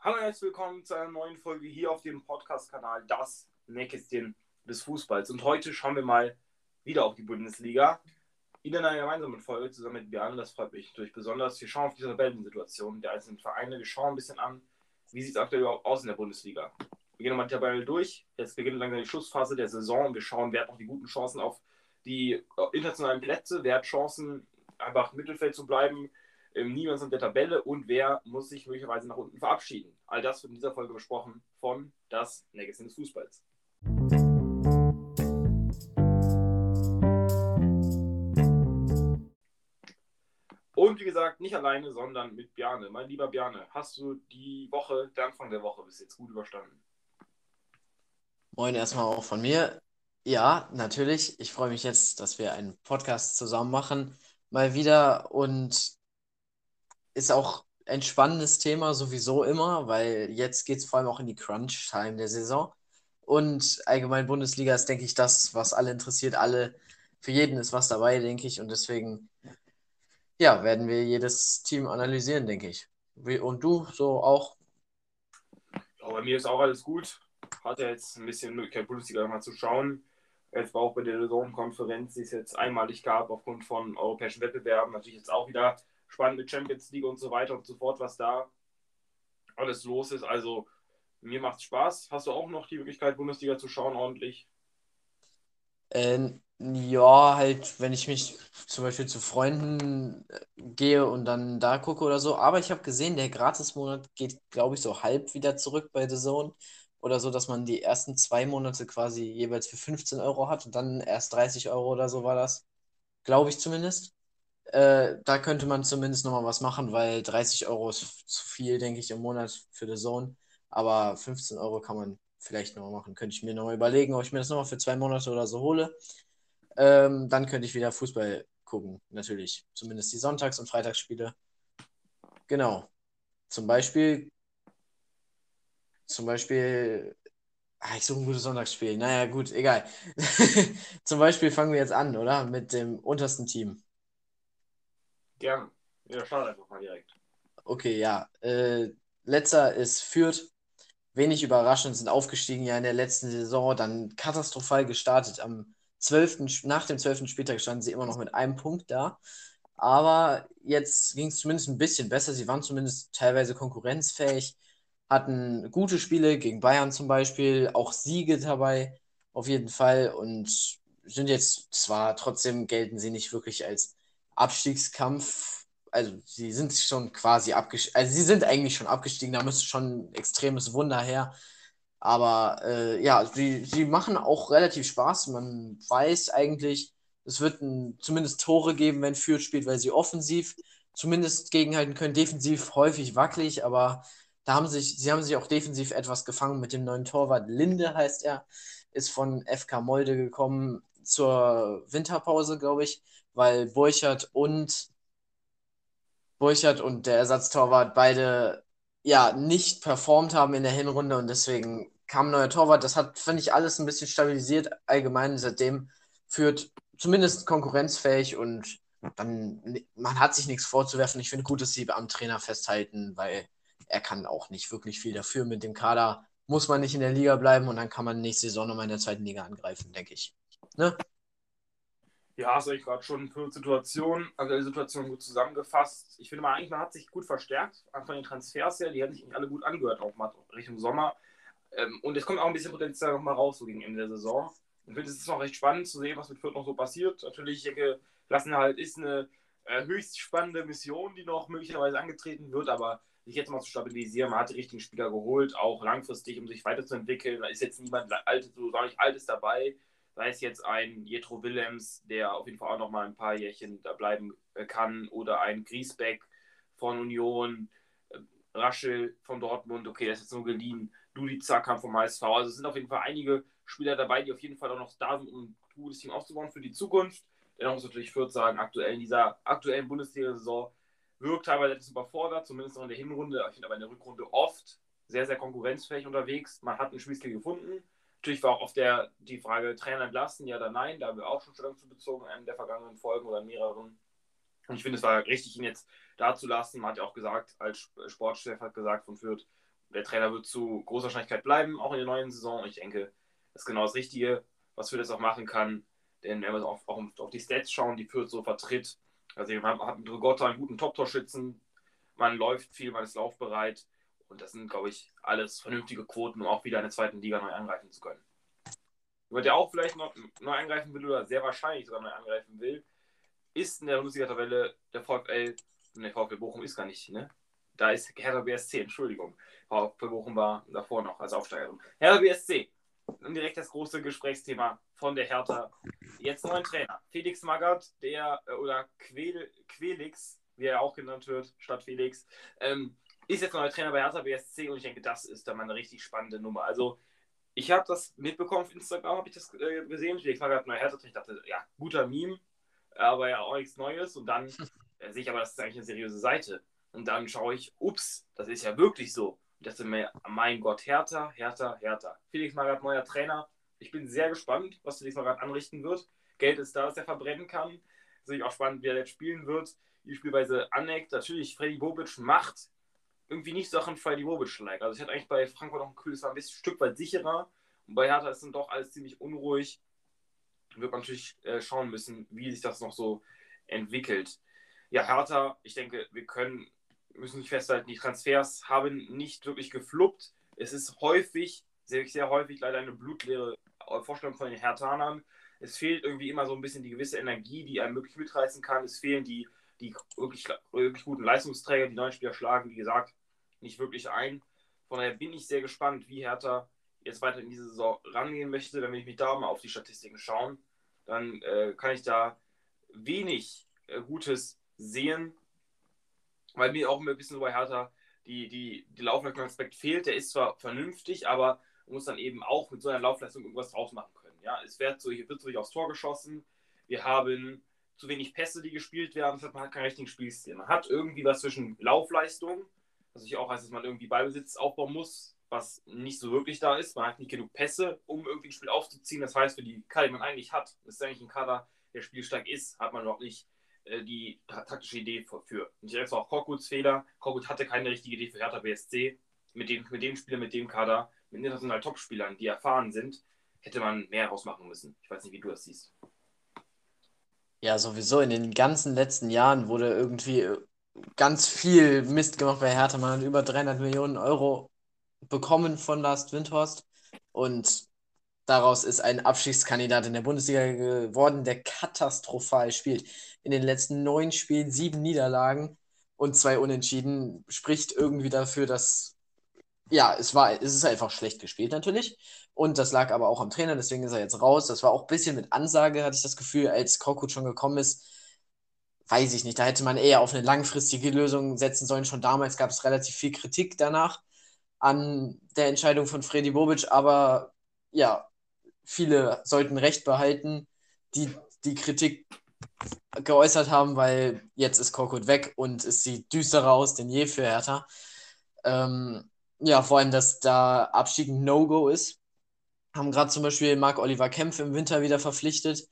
Hallo und herzlich willkommen zu einer neuen Folge hier auf dem Podcast-Kanal Das Nähkästchen des Fußballs. Und heute schauen wir mal wieder auf die Bundesliga. Wieder in einer gemeinsamen Folge zusammen mit Björn. Das freut mich natürlich besonders. Wir schauen auf die Tabellensituation der einzelnen Vereine. Wir schauen ein bisschen an, wie sieht es aktuell überhaupt aus in der Bundesliga. Wir gehen nochmal die Tabelle durch. Jetzt beginnt langsam die Schlussphase der Saison. Wir schauen, wer hat noch die guten Chancen auf die internationalen Plätze, wer hat Chancen, einfach im Mittelfeld zu bleiben, im Niemandsland der Tabelle und wer muss sich möglicherweise nach unten verabschieden. All das wird in dieser Folge besprochen von Das Nähkästchen des Fußballs. Und wie gesagt, nicht alleine, sondern mit Bjarne. Mein lieber Bjarne, hast du die Woche, der Anfang der Woche bis jetzt gut überstanden? Moin erstmal auch von mir. Ja, natürlich. Ich freue mich jetzt, dass wir einen Podcast zusammen machen. Mal wieder und ist auch ein spannendes Thema sowieso immer, weil jetzt geht es vor allem auch in die Crunch-Time der Saison. Und allgemein Bundesliga ist, denke ich, das, was alle interessiert. Für jeden ist was dabei, denke ich. Und deswegen, ja, werden wir jedes Team analysieren, denke ich. Und du so auch? Ja, bei mir ist auch alles gut. Hatte jetzt ein bisschen Möglichkeit, Bundesliga mal zu schauen. Jetzt war auch bei der Saisonkonferenz, die es jetzt einmalig gab, aufgrund von europäischen Wettbewerben. Natürlich jetzt auch wieder spannend mit Champions League und so weiter und so fort, was da alles los ist. Also mir macht es Spaß. Hast du auch noch die Möglichkeit, Bundesliga zu schauen ordentlich? Ja, halt, wenn ich mich zum Beispiel zu Freunden gehe und dann da gucke oder so. Aber ich habe gesehen, der Gratis-Monat geht, glaube ich, so halb wieder zurück bei DAZN oder so, dass man die ersten 2 Monate quasi jeweils für 15 Euro hat und dann erst 30 Euro oder so war das. Glaube ich zumindest. Da könnte man zumindest nochmal was machen, weil 30 Euro ist zu viel, denke ich, im Monat für DAZN. Aber 15 Euro kann man vielleicht nochmal machen. Könnte ich mir nochmal überlegen, ob ich mir das nochmal für 2 Monate oder so hole. Dann könnte ich wieder Fußball gucken, natürlich. Zumindest die Sonntags- und Freitagsspiele. Genau. Zum Beispiel, ich suche ein gutes Sonntagsspiel. Naja, gut, egal. Zum Beispiel fangen wir jetzt an, oder? Mit dem untersten Team. Gerne. Ja, schade einfach mal direkt. Okay, ja. Letzter ist Fürth. Wenig überraschend, sind aufgestiegen ja in der letzten Saison, dann katastrophal gestartet. Nach dem 12. Spieltag standen sie immer noch mit einem Punkt da. Aber jetzt ging es zumindest ein bisschen besser. Sie waren zumindest teilweise konkurrenzfähig, hatten gute Spiele gegen Bayern zum Beispiel, auch Siege dabei, auf jeden Fall. Und sind jetzt zwar trotzdem gelten sie nicht wirklich als Abstiegskampf. Also sie sind schon quasi abgestiegen. Also sie sind eigentlich schon abgestiegen, da müsste schon ein extremes Wunder her. Aber ja, sie machen auch relativ Spaß. Man weiß eigentlich, es wird zumindest Tore geben, wenn Fürth spielt, weil sie offensiv zumindest gegenhalten können. Defensiv häufig wackelig, aber sie haben sich auch defensiv etwas gefangen mit dem neuen Torwart. Linde heißt er, ist von FK Molde gekommen zur Winterpause, glaube ich, weil Burchard und der Ersatztorwart beide ja nicht performt haben in der Hinrunde und deswegen kam ein neuer Torwart. Das hat, finde ich, alles ein bisschen stabilisiert. Allgemein seitdem führt zumindest konkurrenzfähig und man hat sich nichts vorzuwerfen. Ich finde gut, dass sie am Trainer festhalten, weil er kann auch nicht wirklich viel dafür. Mit dem Kader muss man nicht in der Liga bleiben und dann kann man nächste Saison nochmal in der zweiten Liga angreifen, denke ich. Ne? Ja, hast du gerade schon für Situation, also die Situation gut zusammengefasst. Ich finde mal eigentlich, man hat sich gut verstärkt, von den Transfers her, die hätten sich alle gut angehört, auch mal Richtung Sommer. Und es kommt auch ein bisschen Potenzial noch mal raus, so gegen Ende der Saison. Ich finde, es ist noch recht spannend zu sehen, was mit Fürth noch so passiert. Natürlich, ich denke, Klassenerhalt ist eine höchst spannende Mission, die noch möglicherweise angetreten wird, aber sich jetzt mal zu stabilisieren, man hat die richtigen Spieler geholt, auch langfristig, um sich weiterzuentwickeln. Da ist jetzt niemand Altes, so sage ich, Altes dabei. Sei es jetzt ein Jetro Willems, der auf jeden Fall auch noch mal ein paar Jährchen da bleiben kann, oder ein Griesbeck von Union, Raschel von Dortmund, okay, der ist jetzt nur geliehen. Ludi Zackern vom HSV. Also es sind auf jeden Fall einige Spieler dabei, die auf jeden Fall auch noch da sind, um ein gutes Team aufzubauen für die Zukunft. Dennoch muss natürlich Fürth sagen, aktuell in dieser aktuellen Bundesliga-Saison wirkt teilweise etwas überfordert, zumindest noch in der Hinrunde. Ich finde aber in der Rückrunde oft sehr, sehr konkurrenzfähig unterwegs. Man hat einen Spielstil gefunden. Natürlich war auch oft die Frage, Trainer entlassen, ja oder nein. Da haben wir auch schon Stellung zu bezogen in einem der vergangenen Folgen oder in mehreren. Und ich finde, es war richtig, ihn jetzt da zu lassen. Man hat ja auch gesagt, als Sportchef hat gesagt von Fürth, Der Trainer wird zu großer Wahrscheinlichkeit bleiben, auch in der neuen Saison. Und ich denke, das ist genau das Richtige, was Fürth jetzt auch machen kann. Denn wenn wir auch auf die Stats schauen, die Fürth so vertritt, also man hat mit Rigotta einen guten Top-Torschützen, man läuft viel, man ist laufbereit. Und das sind, glaube ich, alles vernünftige Quoten, um auch wieder in der zweiten Liga neu angreifen zu können. Jemand, der auch vielleicht noch neu angreifen will oder sehr wahrscheinlich sogar neu angreifen will, ist in der Bundesliga-Tabelle der VfL. Ne, VfL Bochum ist gar nicht, ne? Da ist Hertha BSC, Entschuldigung. VfL Bochum war davor noch als Aufsteiger. Hertha BSC. Und direkt das große Gesprächsthema von der Hertha. Jetzt neuen Trainer. Felix Magath, oder Quelix, wie er auch genannt wird, statt Felix, ist jetzt neuer Trainer bei Hertha BSC und ich denke, das ist dann mal eine richtig spannende Nummer. Also, ich habe das mitbekommen auf Instagram, habe ich das gesehen. Felix Magath, neuer Hertha, ich dachte, ja, guter Meme, aber ja auch nichts Neues. Und dann sehe ich aber, das ist eigentlich eine seriöse Seite. Und dann schaue ich, ups, das ist ja wirklich so. Ich dachte mir, mein Gott, Hertha. Felix Magath, neuer Trainer. Ich bin sehr gespannt, was Felix Magath anrichten wird. Geld ist da, dass er verbrennen kann. Es ist natürlich auch spannend, wie er jetzt spielen wird. Die Spielweise aneckt. Natürlich, Freddy Bobic macht irgendwie nicht Sachen Freddy Bobic-like. Also ich hatte eigentlich bei Frankfurt noch ein Gefühl, es war ein bisschen ein Stück weit sicherer. Und bei Hertha ist dann doch alles ziemlich unruhig. Wird man natürlich schauen müssen, wie sich das noch so entwickelt. Ja, Hertha, ich denke, müssen nicht festhalten, die Transfers haben nicht wirklich gefluppt. Es ist häufig, sehr, sehr häufig leider eine blutleere Vorstellung von den Herthanern. Es fehlt irgendwie immer so ein bisschen die gewisse Energie, die einen wirklich mitreißen kann. Es fehlen die wirklich, wirklich guten Leistungsträger. Die neuen Spieler schlagen, wie gesagt, nicht wirklich ein. Von daher bin ich sehr gespannt, wie Hertha jetzt weiter in diese Saison rangehen möchte. Wenn wir mich da mal auf die Statistiken schauen, dann kann ich da wenig Gutes sehen, weil mir auch ein bisschen so bei Hertha die Laufleistungsaspekt fehlt. Der ist zwar vernünftig, aber man muss dann eben auch mit so einer Laufleistung irgendwas draus machen können. Ja, wird so aufs Tor geschossen. Wir haben zu wenig Pässe, die gespielt werden. Man hat keinen richtigen Spielstil. Man hat irgendwie was zwischen Laufleistung, was natürlich auch heißt, dass man irgendwie Ballbesitz aufbauen muss, was nicht so wirklich da ist. Man hat nicht genug Pässe, um irgendwie ein Spiel aufzuziehen. Das heißt, für die Kader, die man eigentlich hat, das ist eigentlich ein Kader, der spielstark ist, hat man überhaupt nicht die taktische Idee für. Und ich denke, das war auch Korkuts Fehler. Korkut hatte keine richtige Idee für Hertha BSC. Mit den Spielern, mit dem Kader, mit internationalen Topspielern, die erfahren sind, hätte man mehr rausmachen müssen. Ich weiß nicht, wie du das siehst. Ja, sowieso in den ganzen letzten Jahren wurde irgendwie ganz viel Mist gemacht bei Hertha. Man hat über 300 Millionen Euro bekommen von Lars Windhorst und daraus ist ein Abstiegskandidat in der Bundesliga geworden, der katastrophal spielt. In den letzten 9 Spielen 7 Niederlagen und 2 Unentschieden spricht irgendwie dafür, dass ja, es ist einfach schlecht gespielt natürlich. Und das lag aber auch am Trainer, deswegen ist er jetzt raus. Das war auch ein bisschen mit Ansage, hatte ich das Gefühl, als Korkut schon gekommen ist. Weiß ich nicht, da hätte man eher auf eine langfristige Lösung setzen sollen. Schon damals gab es relativ viel Kritik danach an der Entscheidung von Freddy Bobic, aber ja, viele sollten Recht behalten, die die Kritik geäußert haben, weil jetzt ist Korkut weg und es sieht düsterer aus denn je für Hertha. Ja, vor allem, dass da Abstieg ein No-Go ist. Haben gerade zum Beispiel Marc-Oliver Kempf im Winter wieder verpflichtet,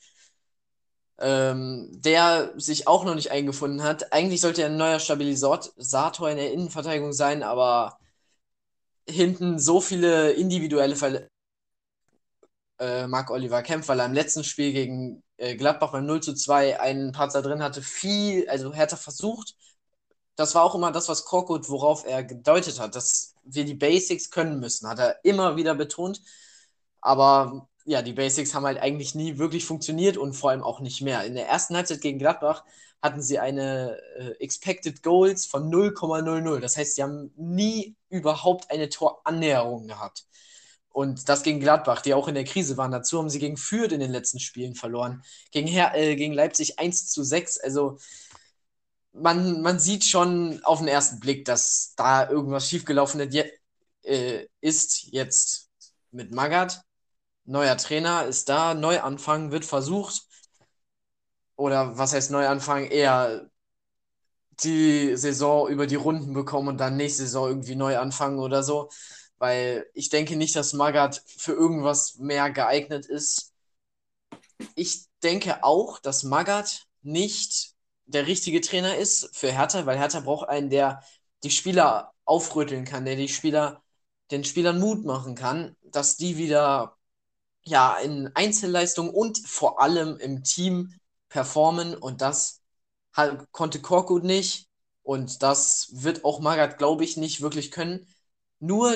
der sich auch noch nicht eingefunden hat. Eigentlich sollte er ein neuer Stabilisator in der Innenverteidigung sein, aber hinten so viele individuelle Marc-Oliver Kempf, weil er im letzten Spiel gegen Gladbach beim 0:2 einen Patzer drin hatte, also Hertha versucht. Das war auch immer das, was Korkut, worauf er gedeutet hat, dass wir die Basics können müssen, hat er immer wieder betont. Aber ja, die Basics haben halt eigentlich nie wirklich funktioniert und vor allem auch nicht mehr. In der ersten Halbzeit gegen Gladbach hatten sie eine Expected Goals von 0,00. Das heißt, sie haben nie überhaupt eine Torannäherung gehabt. Und das gegen Gladbach, die auch in der Krise waren. Dazu haben sie gegen Fürth in den letzten Spielen verloren. Gegen Leipzig 1:6. Also man sieht schon auf den ersten Blick, dass da irgendwas schiefgelaufen ist jetzt mit Magath. Neuer Trainer ist da, Neuanfang wird versucht. Oder was heißt Neuanfang? Eher die Saison über die Runden bekommen und dann nächste Saison irgendwie neu anfangen oder so. Weil ich denke nicht, dass Magath für irgendwas mehr geeignet ist. Ich denke auch, dass Magath nicht der richtige Trainer ist für Hertha, weil Hertha braucht einen, der die Spieler aufrütteln kann, der die Spieler den Spielern Mut machen kann, dass die wieder ja in Einzelleistung und vor allem im Team performen und das konnte Korkut nicht und das wird auch Magath, glaube ich, nicht wirklich können. Nur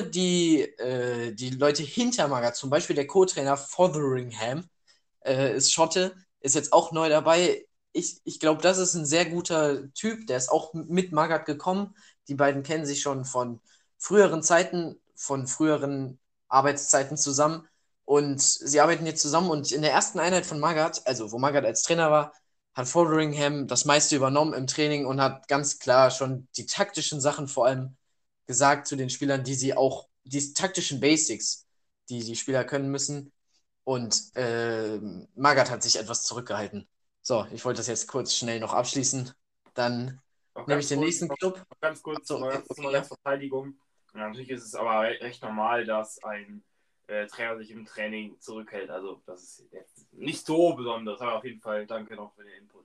die Leute hinter Magath, zum Beispiel der Co-Trainer Fotheringham, ist Schotte, ist jetzt auch neu dabei. Ich glaube, das ist ein sehr guter Typ, der ist auch mit Magath gekommen. Die beiden kennen sich schon von früheren Zeiten, von früheren Arbeitszeiten zusammen. Und sie arbeiten jetzt zusammen und in der ersten Einheit von Magath, also wo Magath als Trainer war, hat Fotheringham das meiste übernommen im Training und hat ganz klar schon die taktischen Sachen vor allem gesagt zu den Spielern, die taktischen Basics, die die Spieler können müssen. Und Magath hat sich etwas zurückgehalten. So, ich wollte das jetzt kurz schnell noch abschließen. Dann Noch nehme ich ganz den kurz, nächsten Club. noch ganz kurz Achso, mal okay, ganz zu okay, Magats ja. Verteidigung. Ja, natürlich ist es aber recht normal, dass ein Trainer sich im Training zurückhält. Also das ist jetzt nicht so besonders, aber auf jeden Fall danke noch für den Input.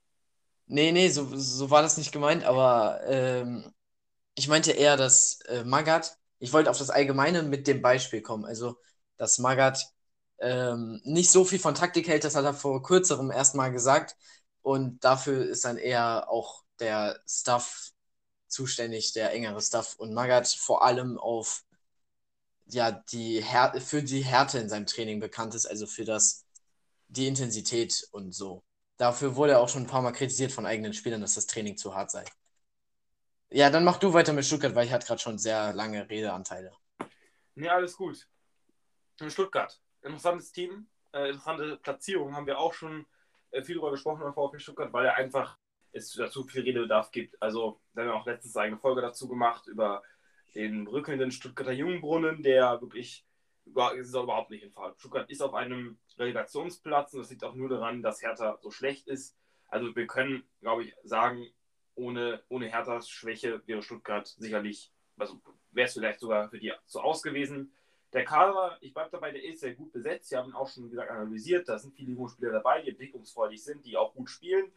Nee, so war das nicht gemeint, aber ich meinte eher, dass Magath, ich wollte auf das Allgemeine mit dem Beispiel kommen, also dass Magath nicht so viel von Taktik hält, das hat er vor kürzerem erstmal gesagt und dafür ist dann eher auch der Staff zuständig, der engere Staff und Magath vor allem auf ja, für die Härte in seinem Training bekannt ist, also für die Intensität und so. Dafür wurde er auch schon ein paar Mal kritisiert von eigenen Spielern, dass das Training zu hart sei. Ja, dann mach du weiter mit Stuttgart, weil ich hatte gerade schon sehr lange Redeanteile. Nee, alles gut. In Stuttgart. Interessantes Team, interessante Platzierung, haben wir auch schon viel darüber gesprochen beim VfB Stuttgart, weil er einfach es dazu viel Redebedarf gibt. Also, da haben wir auch letztens eine Folge dazu gemacht über den bröckelnden Stuttgarter Jungbrunnen, der wirklich ist überhaupt nicht in Fall. Stuttgart ist auf einem Relegationsplatz und das liegt auch nur daran, dass Hertha so schlecht ist. Also wir können, glaube ich, sagen, ohne Herthas Schwäche wäre Stuttgart sicherlich, also wäre es vielleicht sogar für die so aus gewesen. Der Kader, ich bleibe dabei, der ist sehr gut besetzt. Sie haben ihn auch schon, wie gesagt, analysiert. Da sind viele junge Spieler dabei, die entwicklungsfreudig sind, die auch gut spielen.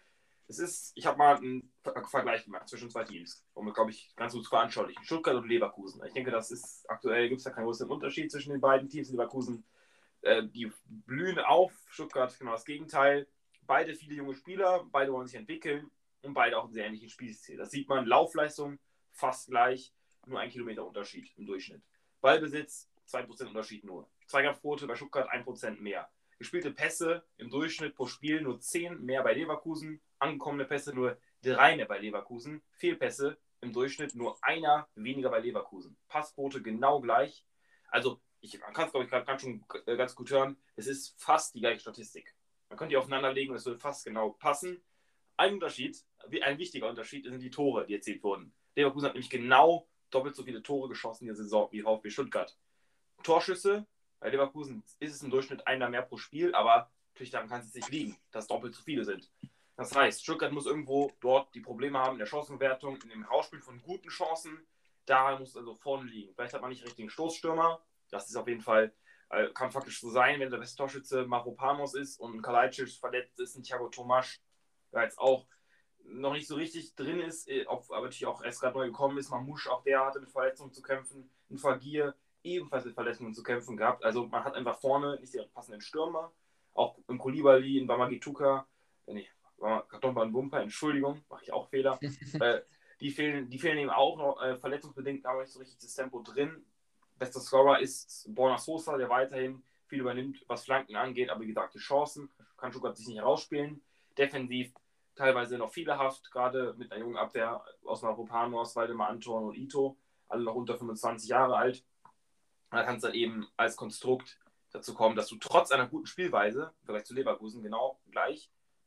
Ich habe mal einen Vergleich gemacht zwischen zwei Teams, um es, glaube ich, ganz gut zu veranschaulichen. Stuttgart und Leverkusen. Ich denke, das ist aktuell, gibt es da keinen großen Unterschied zwischen den beiden Teams. Leverkusen, die blühen auf. Stuttgart genau das Gegenteil. Beide viele junge Spieler, beide wollen sich entwickeln und beide auch einen sehr ähnlichen Spielstil. Das sieht man, Laufleistung fast gleich, nur 1 Kilometer Unterschied im Durchschnitt. Ballbesitz 2% Unterschied nur. Zweikampfquote bei Stuttgart 1% mehr. Gespielte Pässe im Durchschnitt pro Spiel nur 10 mehr bei Leverkusen, angekommene Pässe nur 3 mehr bei Leverkusen, Fehlpässe im Durchschnitt nur einer weniger bei Leverkusen. Passquote genau gleich. Also, man kann es, glaube ich, gerade schon ganz gut hören, es ist fast die gleiche Statistik. Man könnte die aufeinanderlegen und es würde fast genau passen. Ein Unterschied, ein wichtiger Unterschied, sind die Tore, die erzielt wurden. Leverkusen hat nämlich genau doppelt so viele Tore geschossen in der Saison wie VfB Stuttgart. Torschüsse, bei Leverkusen ist es im Durchschnitt einer mehr pro Spiel, aber natürlich daran kann es nicht liegen, dass doppelt so viele sind. Das heißt, Stuttgart muss irgendwo dort die Probleme haben in der Chancenwertung, in dem Herausspiel von guten Chancen. Da muss es also vorne liegen. Vielleicht hat man nicht den richtigen Stoßstürmer. Das ist auf jeden Fall, kann faktisch so sein, wenn der beste Torschütze Mavropanos ist und Kalajdzic verletzt ist, ein Thiago Tomasch, der jetzt auch noch nicht so richtig drin ist, aber natürlich auch erst gerade neu gekommen ist. Mamouche, auch der hatte mit Verletzungen zu kämpfen. Ein Fagir ebenfalls mit Verletzungen zu kämpfen gehabt. Also man hat einfach vorne nicht den passenden Stürmer. Auch im Koulibaly, in Bamagituka, nee, Kartonban Wumper, Entschuldigung, mache ich auch Fehler. Die fehlen eben auch noch verletzungsbedingt, aber nicht so richtig das Tempo drin. Bester Scorer ist Borna Sosa, der weiterhin viel übernimmt, was Flanken angeht, aber wie gesagt, die Chancen kann Stuttgart sich nicht herausspielen. Defensiv teilweise noch fehlerhaft, gerade mit einer jungen Abwehr aus Mavropanos, Waldemar Anton und Ito, alle noch unter 25 Jahre alt. Und da kann es dann eben als Konstrukt dazu kommen, dass du trotz einer guten Spielweise, im Vergleich zu Leverkusen genau gleich,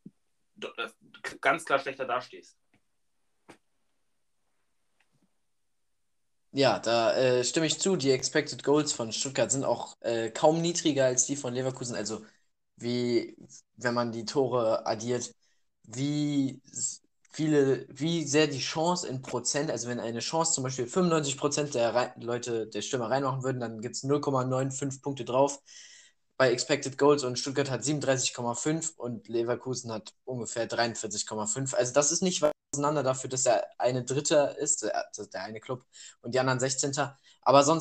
ganz klar schlechter dastehst. Ja, da stimme ich zu. Die Expected Goals von Stuttgart sind auch kaum niedriger als die von Leverkusen. Also wie, wenn man die Tore addiert, wie wie sehr die Chance in Prozent, also wenn eine Chance zum Beispiel 95% der Leute, der Stürmer reinmachen würden, dann gibt es 0,95 Punkte drauf bei Expected Goals und Stuttgart hat 37,5 und Leverkusen hat ungefähr 43,5. Also das ist nicht weit auseinander dafür, dass der eine Dritter ist, der eine Club und die anderen 16. Aber sonst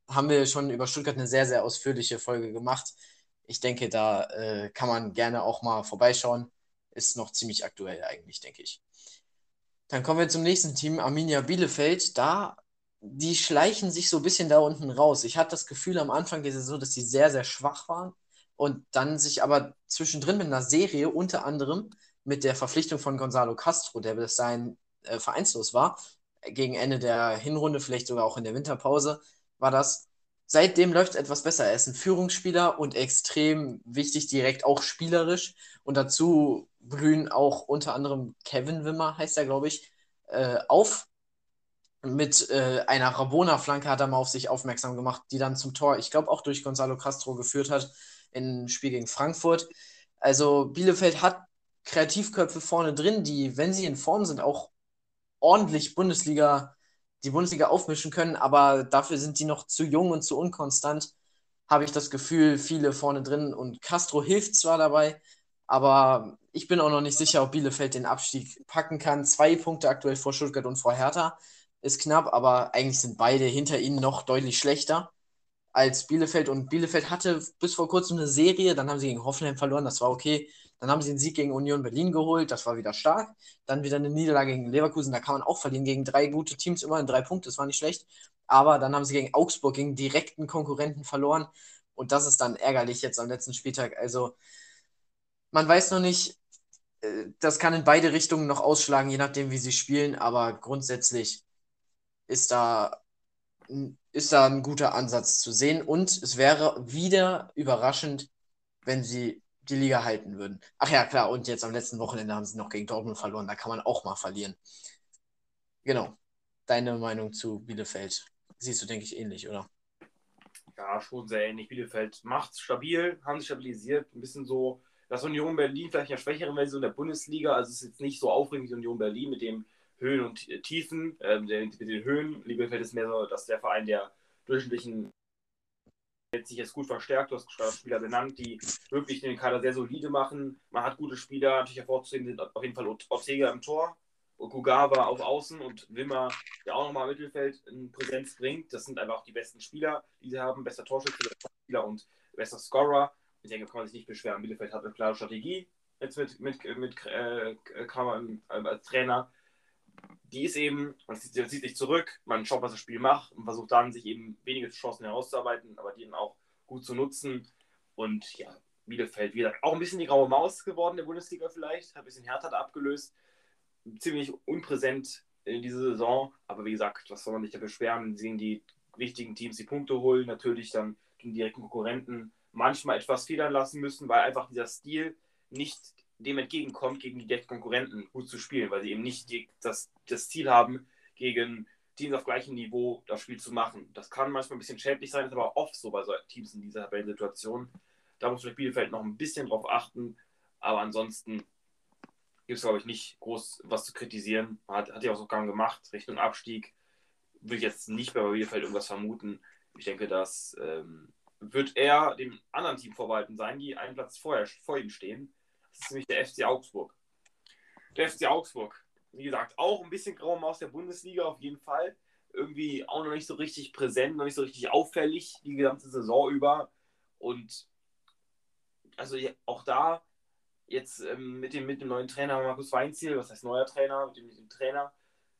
haben wir schon über Stuttgart eine sehr, sehr ausführliche Folge gemacht. Ich denke, da kann man gerne auch mal vorbeischauen. Ist noch ziemlich aktuell eigentlich, denke ich. Dann kommen wir zum nächsten Team, Arminia Bielefeld. Die schleichen sich so ein bisschen da unten raus. Ich hatte das Gefühl am Anfang der Saison, dass sie sehr, sehr schwach waren und dann sich aber zwischendrin mit einer Serie, unter anderem mit der Verpflichtung von Gonzalo Castro, der bis dahin vereinslos war, gegen Ende der Hinrunde, vielleicht sogar auch in der Winterpause, war das. Seitdem läuft es etwas besser. Er ist ein Führungsspieler und extrem wichtig, direkt auch spielerisch. Und dazu blühen auch unter anderem Kevin Wimmer, heißt er, glaube ich, auf. Mit einer Rabona-Flanke hat er mal auf sich aufmerksam gemacht, die dann zum Tor, ich glaube, auch durch Gonzalo Castro geführt hat, im Spiel gegen Frankfurt. Also Bielefeld hat Kreativköpfe vorne drin, die, wenn sie in Form sind, auch ordentlich die Bundesliga aufmischen können, aber dafür sind die noch zu jung und zu unkonstant, habe ich das Gefühl, viele vorne drin und Castro hilft zwar dabei, aber ich bin auch noch nicht sicher, ob Bielefeld den Abstieg packen kann. 2 Punkte aktuell vor Stuttgart und vor Hertha ist knapp, aber eigentlich sind beide hinter ihnen noch deutlich schlechter als Bielefeld. Und Bielefeld hatte bis vor kurzem eine Serie, dann haben sie gegen Hoffenheim verloren, das war okay. Dann haben sie den Sieg gegen Union Berlin geholt, das war wieder stark. Dann wieder eine Niederlage gegen Leverkusen, da kann man auch verlieren. Gegen 3 gute Teams immerhin 3 Punkte, das war nicht schlecht. Aber dann haben sie gegen Augsburg, gegen direkten Konkurrenten verloren. Und das ist dann ärgerlich jetzt am letzten Spieltag. Also man weiß noch nicht, das kann in beide Richtungen noch ausschlagen, je nachdem, wie sie spielen. Aber grundsätzlich ist da ein guter Ansatz zu sehen. Und es wäre wieder überraschend, wenn sie die Liga halten würden. Ach ja, klar, und jetzt am letzten Wochenende haben sie noch gegen Dortmund verloren. Da kann man auch mal verlieren. Genau. Deine Meinung zu Bielefeld siehst du, denke ich, ähnlich, oder? Ja, schon sehr ähnlich. Bielefeld macht stabil, haben sich stabilisiert. Ein bisschen so, das Union Berlin vielleicht eine schwächere Version der Bundesliga. Also es ist jetzt nicht so aufregend wie Union Berlin mit dem Höhen und Tiefen. Mit den Höhen. Bielefeld ist mehr so, dass der Verein der durchschnittlichen sich jetzt gut verstärkt. Du hast gerade Spieler benannt, die wirklich den Kader sehr solide machen. Man hat gute Spieler. Natürlich hervorzuheben sind auf jeden Fall Ortega im Tor. Okugawa auf Außen und Wimmer, der auch nochmal im Mittelfeld in Präsenz bringt. Das sind einfach die besten Spieler, die sie haben. Bester Torschütze, bester Spieler und bester Scorer. Ich denke, kann man sich nicht beschweren. Bielefeld hat eine klare Strategie jetzt mit Kramer als Trainer. Die ist eben, man zieht sich zurück, man schaut, was das Spiel macht und versucht dann, sich eben wenige Chancen herauszuarbeiten, aber die dann auch gut zu nutzen. Und ja, Bielefeld, wie gesagt, auch ein bisschen die graue Maus geworden der Bundesliga vielleicht, hat ein bisschen Hertha da abgelöst, ziemlich unpräsent in dieser Saison, aber wie gesagt, was soll man sich da beschweren, sehen die wichtigen Teams die Punkte holen, natürlich dann gegen direkten Konkurrenten manchmal etwas federn lassen müssen, weil einfach dieser Stil nicht dem entgegenkommt, gegen die direkten Konkurrenten gut zu spielen, weil sie eben nicht das Ziel haben, gegen Teams auf gleichem Niveau das Spiel zu machen. Das kann manchmal ein bisschen schädlich sein, ist aber oft so bei so Teams in dieser Situation. Da muss vielleicht Bielefeld noch ein bisschen drauf achten, aber ansonsten gibt es, glaube ich, nicht groß was zu kritisieren. Hat ja auch so Gang gemacht, Richtung Abstieg. Würde ich jetzt nicht mehr bei Bielefeld irgendwas vermuten. Ich denke, das wird eher dem anderen Team vorbehalten sein, die einen Platz vor ihm stehen. Das ist nämlich der FC Augsburg. Der FC Augsburg, wie gesagt, auch ein bisschen graue Maus der Bundesliga auf jeden Fall. Irgendwie auch noch nicht so richtig präsent, noch nicht so richtig auffällig die gesamte Saison über. Und also auch da jetzt mit dem neuen Trainer Markus Weinziel, was heißt neuer Trainer, mit dem Trainer,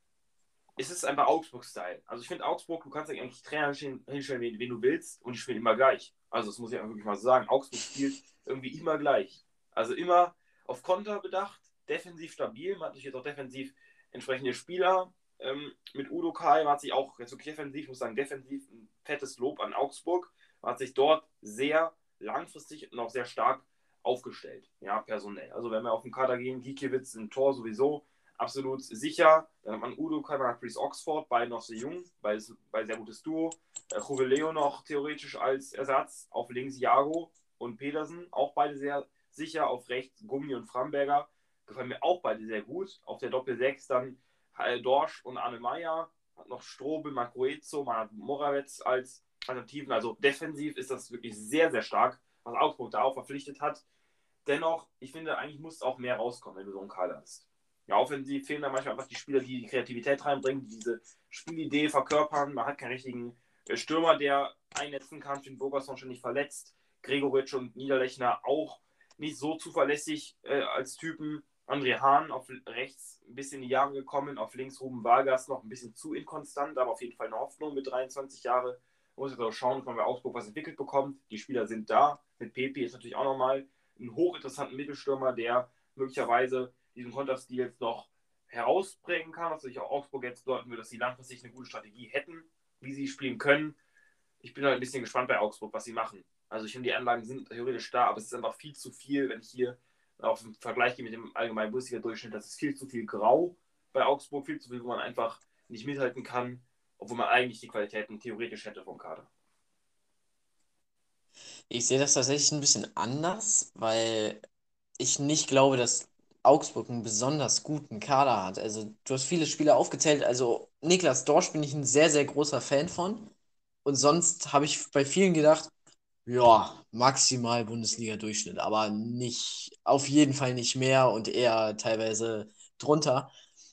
ist es einfach Augsburg-Style. Also ich finde Augsburg, du kannst eigentlich Trainer hinstellen, wen du willst, und die spielen immer gleich. Also das muss ich einfach wirklich mal so sagen. Augsburg spielt irgendwie immer gleich. Also immer auf Konter bedacht, defensiv stabil. Man hat sich jetzt auch defensiv entsprechende Spieler. Mit Udo Kai man hat sich auch jetzt wirklich defensiv, ich muss sagen, defensiv ein fettes Lob an Augsburg. Man hat sich dort sehr langfristig und auch sehr stark aufgestellt, ja, personell. Also wenn wir auf den Kader gehen, Gikiewicz im Tor sowieso absolut sicher. Dann hat man Udo Kai, man hat Chris Oxford, beide noch sehr jung, beide sehr gutes Duo. Juveleo noch theoretisch als Ersatz, auf links Jago und Pedersen, auch beide sehr sicher, auf rechts Gummi und Framberger, gefallen mir auch beide sehr gut. Auf der Doppel-6 dann Dorsch und Arne Meyer, hat noch Strobel, Macoezo, man hat Morawetz als Alternativen. Also defensiv ist das wirklich sehr, sehr stark, was Augsburg da auch verpflichtet hat. Dennoch, ich finde, eigentlich muss auch mehr rauskommen, wenn du so einen Kader hast. Ja, offensiv fehlen da manchmal einfach die Spieler, die Kreativität reinbringen, die diese Spielidee verkörpern. Man hat keinen richtigen Stürmer, der einnetzen kann. Ich finde Burgerson ständig verletzt. Gregoritsch und Niederlechner auch nicht so zuverlässig als Typen. André Hahn auf rechts ein bisschen in die Jahre gekommen, auf links Ruben Vargas noch ein bisschen zu inkonstant, aber auf jeden Fall eine Hoffnung mit 23 Jahren. Man muss jetzt auch schauen, ob man bei Augsburg was entwickelt bekommt. Die Spieler sind da. Mit Pepi ist natürlich auch nochmal ein hochinteressanten Mittelstürmer, der möglicherweise diesen Konterstil jetzt noch herausbringen kann, was sich auch Augsburg jetzt bedeuten würde, dass sie langfristig eine gute Strategie hätten, wie sie spielen können. Ich bin halt ein bisschen gespannt bei Augsburg, was sie machen. Also ich finde, die Anlagen sind theoretisch da, aber es ist einfach viel zu viel, wenn ich hier auf den Vergleich gehe mit dem allgemeinen Bundesliga-Durchschnitt, das ist viel zu viel grau bei Augsburg, viel zu viel, wo man einfach nicht mithalten kann, obwohl man eigentlich die Qualitäten theoretisch hätte vom Kader. Ich sehe das tatsächlich ein bisschen anders, weil ich nicht glaube, dass Augsburg einen besonders guten Kader hat. Also, du hast viele Spieler aufgezählt. Also, Niklas Dorsch bin ich ein sehr, sehr großer Fan von. Und sonst habe ich bei vielen gedacht, ja, maximal Bundesliga-Durchschnitt, aber nicht, auf jeden Fall nicht mehr und eher teilweise drunter.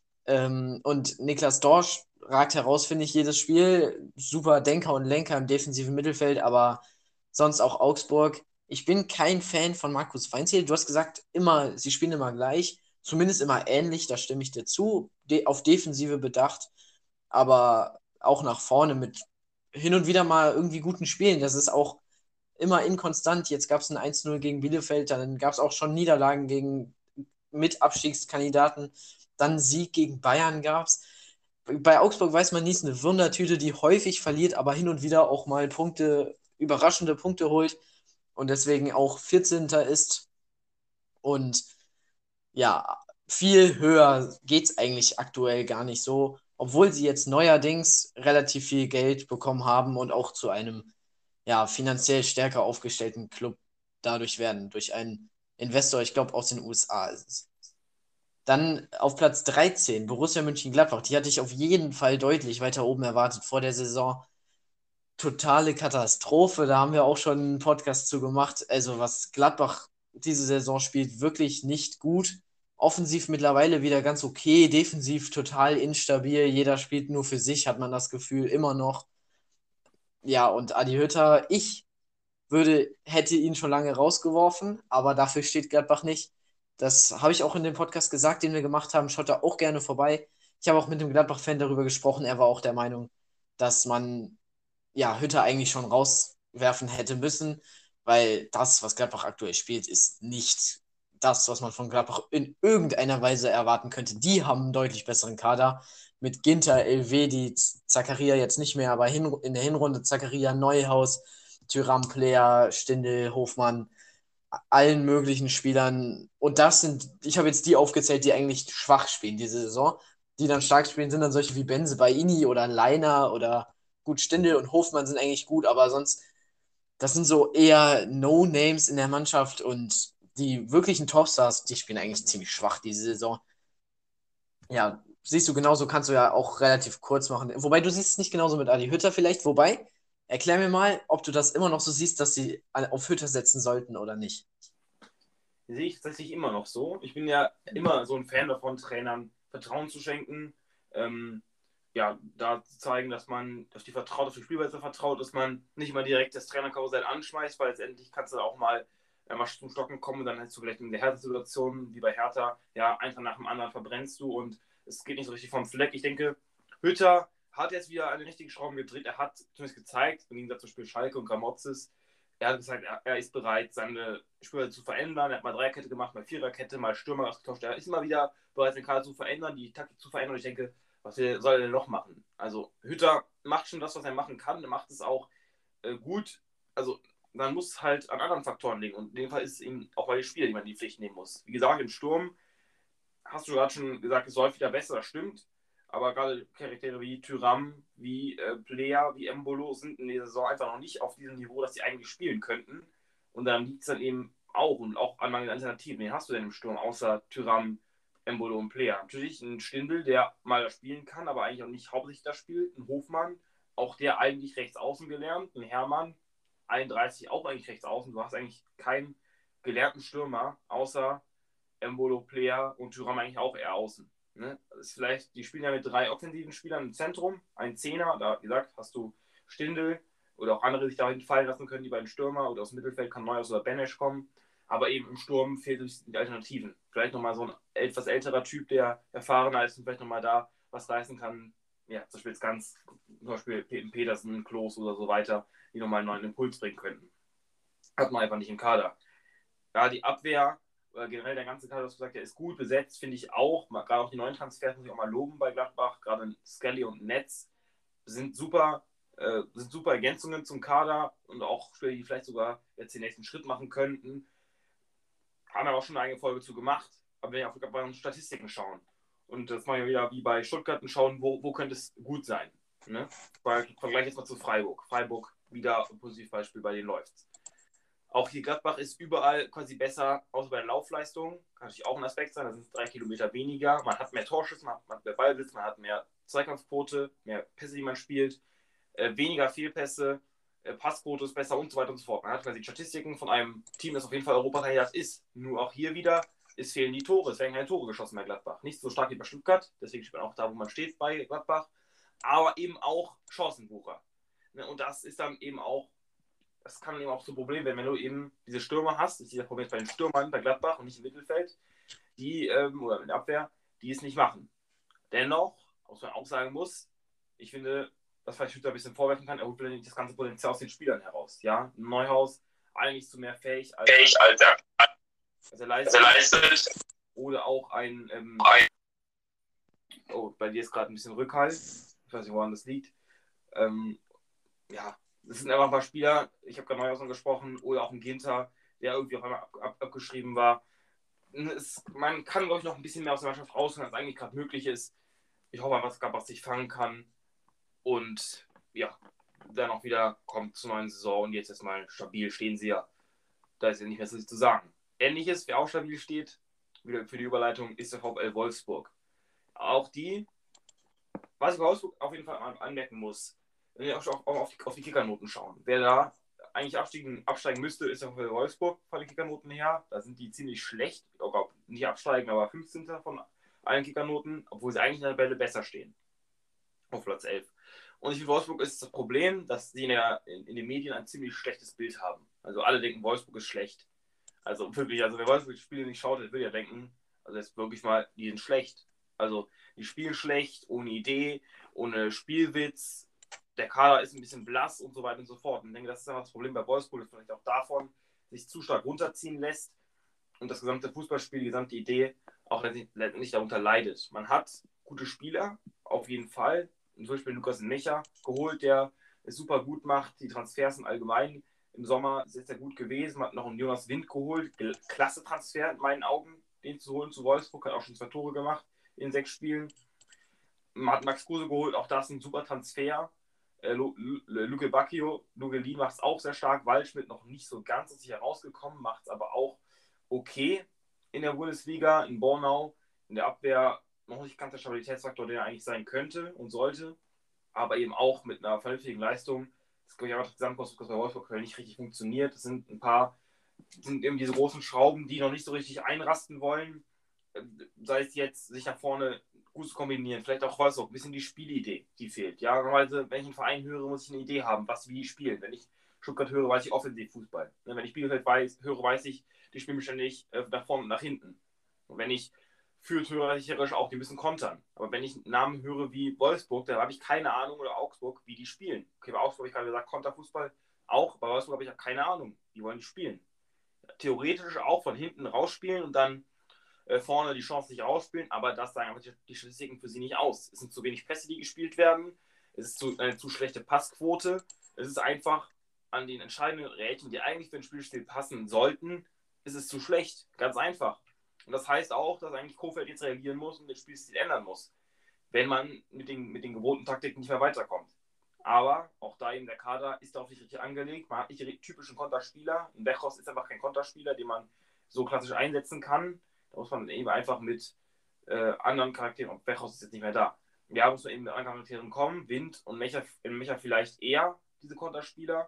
Und Niklas Dorsch ragt heraus, finde ich, jedes Spiel. Super Denker und Lenker im defensiven Mittelfeld, aber sonst auch Augsburg. Ich bin kein Fan von Markus Weinzierl. Du hast gesagt, immer, sie spielen immer gleich, zumindest immer ähnlich, da stimme ich dir zu. Auf Defensive bedacht, aber auch nach vorne mit hin und wieder mal irgendwie guten Spielen. Das ist auch immer inkonstant. Jetzt gab es ein 1-0 gegen Bielefeld, dann gab es auch schon Niederlagen gegen Mitabstiegskandidaten, dann Sieg gegen Bayern gab es. Bei Augsburg weiß man nie, ist eine Wundertüte, die häufig verliert, aber hin und wieder auch mal Punkte, überraschende Punkte holt und deswegen auch 14. ist. Und ja, viel höher geht es eigentlich aktuell gar nicht so, obwohl sie jetzt neuerdings relativ viel Geld bekommen haben und auch zu einem ja, finanziell stärker aufgestellten Club dadurch werden, durch einen Investor, ich glaube, aus den USA ist es. Dann auf Platz 13, Borussia Mönchengladbach. Die hatte ich auf jeden Fall deutlich weiter oben erwartet vor der Saison. Totale Katastrophe. Da haben wir auch schon einen Podcast zu gemacht. Also, was Gladbach diese Saison spielt, wirklich nicht gut. Offensiv mittlerweile wieder ganz okay, defensiv total instabil. Jeder spielt nur für sich, hat man das Gefühl, immer noch. Ja, und Adi Hütter, hätte ihn schon lange rausgeworfen, aber dafür steht Gladbach nicht. Das habe ich auch in dem Podcast gesagt, den wir gemacht haben. Schaut da auch gerne vorbei. Ich habe auch mit dem Gladbach-Fan darüber gesprochen. Er war auch der Meinung, dass man ja Hütter eigentlich schon rauswerfen hätte müssen, weil das, was Gladbach aktuell spielt, ist nicht das, was man von Gladbach in irgendeiner Weise erwarten könnte. Die haben einen deutlich besseren Kader mit Ginter, Elvedi, Zakaria jetzt nicht mehr, aber in der Hinrunde Zakaria, Neuhaus, Thuram, Player, Stindl, Hofmann, allen möglichen Spielern. Und ich habe jetzt die aufgezählt, die eigentlich schwach spielen diese Saison. Die dann stark spielen, sind dann solche wie Benze Baini oder Leiner oder gut, Stindl und Hofmann sind eigentlich gut, aber sonst, das sind so eher No-Names in der Mannschaft und die wirklichen Topstars, die spielen eigentlich ziemlich schwach diese Saison. Ja, siehst du genauso, kannst du ja auch relativ kurz machen. Wobei du siehst es nicht genauso mit Adi Hütter vielleicht. Wobei, erklär mir mal, ob du das immer noch so siehst, dass sie auf Hütter setzen sollten oder nicht. Sehe ich tatsächlich immer noch so. Ich bin ja immer so ein Fan davon, Trainern Vertrauen zu schenken. Ja, da zu zeigen, dass man auf die vertraut, auf die Spielweise vertraut, dass man nicht mal direkt das Trainerkarussell anschmeißt, weil letztendlich kannst du auch mal zum Stocken kommen und dann hast du vielleicht in der Hertha-Situation, wie bei Hertha, ja, einfach nach dem anderen verbrennst du und es geht nicht so richtig vom Fleck. Ich denke, Hütter hat jetzt wieder an den richtigen Schrauben gedreht. Er hat zumindest gezeigt, im Gegensatz zum Spiel Schalke und Gramozis, er hat gesagt, er ist bereit, seine Spielweise zu verändern. Er hat mal Dreierkette gemacht, mal Viererkette, mal Stürmer ausgetauscht. Er ist immer wieder bereit, den Kader zu verändern, die Taktik zu verändern. Und ich denke, was soll er denn noch machen? Also Hütter macht schon das, was er machen kann. Er macht es auch gut. Also dann muss es halt an anderen Faktoren liegen. Und in dem Fall ist es eben auch bei den Spielern, die man in die Pflicht nehmen muss. Wie gesagt, im Sturm hast du gerade schon gesagt, es läuft wieder besser, das stimmt. Aber gerade Charaktere wie Thuram, wie Player, wie Embolo sind in der Saison einfach noch nicht auf diesem Niveau, dass sie eigentlich spielen könnten. Und dann liegt es dann eben auch und auch an mangelnden Alternativen. Wen hast du denn im Sturm außer Thuram, Embolo und Player? Natürlich ein Stindl, der mal das spielen kann, aber eigentlich auch nicht hauptsächlich das spielt. Ein Hofmann, auch der eigentlich rechts außen gelernt. Ein Hermann, 31, auch eigentlich rechts außen. Du hast eigentlich keinen gelernten Stürmer, außer Embolo, Player und Thuram eigentlich auch eher außen. Ne? Das ist vielleicht, die spielen ja mit drei offensiven Spielern im Zentrum, ein Zehner, da wie gesagt, hast du Stindl, oder auch andere sich dahin fallen lassen können, die beiden Stürmer, oder aus dem Mittelfeld kann Neuhaus oder Benesch kommen. Aber eben im Sturm fehlen die Alternativen. Vielleicht nochmal so ein etwas älterer Typ, der erfahrener ist und vielleicht nochmal da was reißen kann. Ja, zum Beispiel jetzt zum Beispiel Petersen, Klos oder so weiter, die nochmal einen neuen Impuls bringen könnten. Hat man einfach nicht im Kader. Ja, die Abwehr, generell der ganze Kader, was du gesagt hast, der ist gut besetzt, finde ich auch. Gerade auch die neuen Transfers muss ich auch mal loben bei Gladbach. Gerade Skelly und Netz sind super Ergänzungen zum Kader und auch Spieler, die vielleicht sogar jetzt den nächsten Schritt machen könnten. Haben wir auch schon eine eigene Folge zu gemacht. Aber wenn wir auf die Statistiken schauen und das machen wir wieder wie bei Stuttgart und schauen, wo könnte es gut sein. Ne? Vergleich jetzt mal zu Freiburg. Freiburg wieder ein Positivbeispiel, bei denen läuft. Auch hier Gladbach ist überall quasi besser, außer bei der Laufleistung. Kann natürlich auch ein Aspekt sein, da sind es 3 Kilometer weniger. Man hat mehr Torschüsse, man hat mehr Ballbesitz, man hat mehr Zweikampfquote, mehr Pässe, die man spielt, weniger Fehlpässe, Passquote ist besser und so weiter und so fort. Man hat quasi Statistiken von einem Team, das auf jeden Fall Europakandidat ist. Nur auch hier wieder, es fehlen die Tore. Es werden keine Tore geschossen bei Gladbach. Nicht so stark wie bei Stuttgart, deswegen steht man auch da, wo man steht bei Gladbach. Aber eben auch Chancenbucher. Ne? Und das ist dann eben auch, das kann eben auch so ein Problem werden, wenn du eben diese Stürmer hast. Ich sehe das Problem bei den Stürmern bei Gladbach und nicht im Mittelfeld, die, oder in der Abwehr, die es nicht machen. Dennoch, was man auch sagen muss, ich finde, dass vielleicht Schütter ein bisschen vorwerfen kann, er holt wieder das ganze Potenzial aus den Spielern heraus. Ja, Neuhaus eigentlich zu mehr fähig, als er leistet. Oder auch bei dir ist gerade ein bisschen Rückhalt. Ich weiß nicht, woran das liegt. Ja, das sind einfach ein paar Spieler, ich habe gerade Neuhaus angesprochen, oder auch ein Ginter, der irgendwie auf einmal abgeschrieben war. Man kann, glaube ich, noch ein bisschen mehr aus der Mannschaft rausholen, als eigentlich gerade möglich ist. Ich hoffe einfach, dass Gladbach sich fangen kann und ja, dann auch wieder kommt zur neuen Saison und jetzt erstmal stabil stehen sie ja. Da ist ja nicht mehr so viel zu sagen. Ähnliches, wer auch stabil steht, wieder für die Überleitung, ist der VfL Wolfsburg. Auch die, was ich bei Wolfsburg auf jeden Fall anmerken muss, wenn wir auch auf die Kickernoten schauen. Wer da eigentlich absteigen müsste, ist der VfL Wolfsburg von den Kickernoten her. Da sind die ziemlich schlecht. Ich glaube, nicht absteigen, aber 15. von allen Kickernoten, obwohl sie eigentlich in der Tabelle besser stehen. Auf Platz 11. Und ich finde, Wolfsburg ist das Problem, dass sie in den Medien ein ziemlich schlechtes Bild haben. Also alle denken, Wolfsburg ist schlecht. Also wirklich, also wer Wolfsburg die Spiele nicht schaut, der will ja denken, also jetzt wirklich mal, die sind schlecht. Also die spielen schlecht, ohne Idee, ohne Spielwitz. Der Kader ist ein bisschen blass und so weiter und so fort. Und ich denke, das ist einfach das Problem bei Wolfsburg, das vielleicht auch davon sich zu stark runterziehen lässt und das gesamte Fußballspiel, die gesamte Idee auch letztendlich darunter leidet. Man hat gute Spieler, auf jeden Fall. Zum Beispiel Lukas Mecha geholt, der es super gut macht. Die Transfers sind allgemein im Sommer sehr, sehr gut gewesen. Man hat noch einen Jonas Wind geholt. Klasse Transfer in meinen Augen, den zu holen zu Wolfsburg. Hat auch schon 2 Tore gemacht in 6 Spielen. Man hat Max Kruse geholt. Auch das ist ein super Transfer. Luke Bacchio, Luke Lee macht es auch sehr stark. Waldschmidt noch nicht so ganz aus sich herausgekommen, macht es aber auch okay in der Bundesliga, in Bornau, in der Abwehr noch nicht ganz der Stabilitätsfaktor, der er eigentlich sein könnte und sollte, aber eben auch mit einer vernünftigen Leistung. Das glaube ich einfach das Gesamtkonstrukt bei Wolfsburg nicht richtig funktioniert. Das sind eben diese großen Schrauben, die noch nicht so richtig einrasten wollen. Sei es jetzt, sich nach vorne gut zu kombinieren, vielleicht auch Wolfsburg, ein bisschen die Spielidee, die fehlt. Ja, normalerweise, wenn ich einen Verein höre, muss ich eine Idee haben, wie die spielen. Wenn ich Stuttgart höre, weiß ich Offensivfußball. Wenn ich Bielefeld höre, weiß ich, die spielen beständig nach vorne und nach hinten. Und wenn ich Fürth höre, weiß ich auch, die müssen kontern. Aber wenn ich Namen höre wie Wolfsburg, dann habe ich keine Ahnung, oder Augsburg, wie die spielen. Okay, bei Augsburg habe ich gerade gesagt, Konterfußball auch. Bei Wolfsburg habe ich keine Ahnung, wie wollen die spielen. Theoretisch auch von hinten rausspielen und dann vorne die Chance nicht rausspielen, aber das sagen einfach die Statistiken für sie nicht aus. Es sind zu wenig Pässe, die gespielt werden. Es ist eine zu schlechte Passquote. Es ist einfach an den entscheidenden Rädchen, die eigentlich für ein Spielstil passen sollten, ist es zu schlecht. Ganz einfach. Und das heißt auch, dass eigentlich Kofeld jetzt reagieren muss und den Spielstil ändern muss, wenn man mit den gewohnten Taktiken nicht mehr weiterkommt. Aber auch da eben der Kader ist darauf nicht richtig angelegt. Man hat nicht die typischen Konterspieler. Ein Bechos ist einfach kein Konterspieler, den man so klassisch einsetzen kann. Da muss man eben einfach mit anderen Charakteren, und Bechos ist jetzt nicht mehr da. Ja, muss man eben mit anderen Charakteren kommen. Wind und Mecha vielleicht eher diese Konterspieler.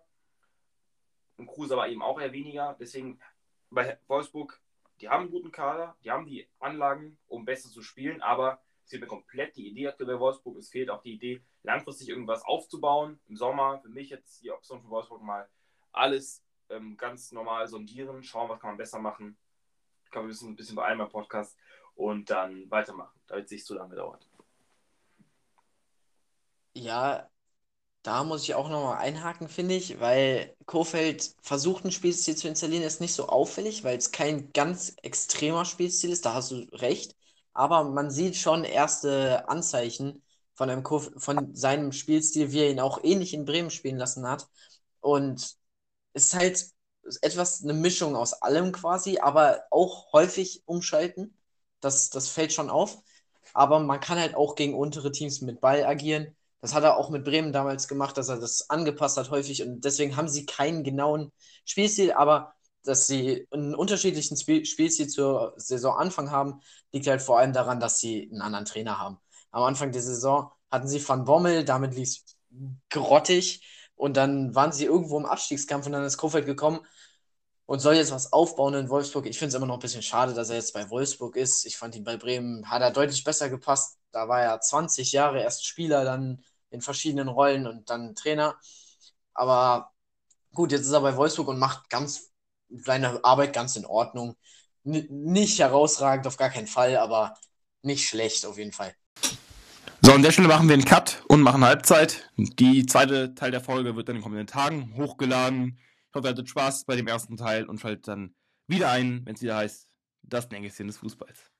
Und Kruse aber eben auch eher weniger. Deswegen bei Wolfsburg, die haben einen guten Kader, die haben die Anlagen, um besser zu spielen, aber Es fehlt mir komplett die Idee aktuell bei Wolfsburg. Es fehlt auch die Idee, langfristig irgendwas aufzubauen. Im Sommer für mich jetzt die Option von Wolfsburg mal alles ganz normal sondieren, schauen, was kann man besser machen. Kann man ein bisschen bei einem Podcast und dann weitermachen, damit es nicht zu lange dauert. Ja, da muss ich auch nochmal einhaken, finde ich, weil Kohfeldt versucht, ein Spielstil zu installieren, ist nicht so auffällig, weil es kein ganz extremer Spielstil ist, da hast du recht. Aber man sieht schon erste Anzeichen von seinem Spielstil, wie er ihn auch ähnlich in Bremen spielen lassen hat. Und es ist halt etwas eine Mischung aus allem quasi, aber auch häufig umschalten. Das fällt schon auf. Aber man kann halt auch gegen untere Teams mit Ball agieren. Das hat er auch mit Bremen damals gemacht, dass er das angepasst hat häufig. Und deswegen haben sie keinen genauen Spielstil, aber dass sie einen unterschiedlichen Spielstil zur Saisonanfang haben, liegt halt vor allem daran, dass sie einen anderen Trainer haben. Am Anfang der Saison hatten sie Van Bommel, damit lief es grottig. Und dann waren sie irgendwo im Abstiegskampf und dann ist Kohfeldt gekommen und soll jetzt was aufbauen in Wolfsburg. Ich finde es immer noch ein bisschen schade, dass er jetzt bei Wolfsburg ist. Ich fand ihn bei Bremen, hat er deutlich besser gepasst. Da war er 20 Jahre erst Spieler, dann in verschiedenen Rollen und dann Trainer. Aber gut, jetzt ist er bei Wolfsburg und macht seine Arbeit ganz in Ordnung. Nicht herausragend, auf gar keinen Fall, aber nicht schlecht auf jeden Fall. So, an der Stelle machen wir einen Cut und machen Halbzeit. Die zweite Teil der Folge wird dann in den kommenden Tagen hochgeladen. Ich hoffe, ihr hattet Spaß bei dem ersten Teil und schaltet dann wieder ein, wenn es wieder heißt, das Nähkästchen des Fußballs.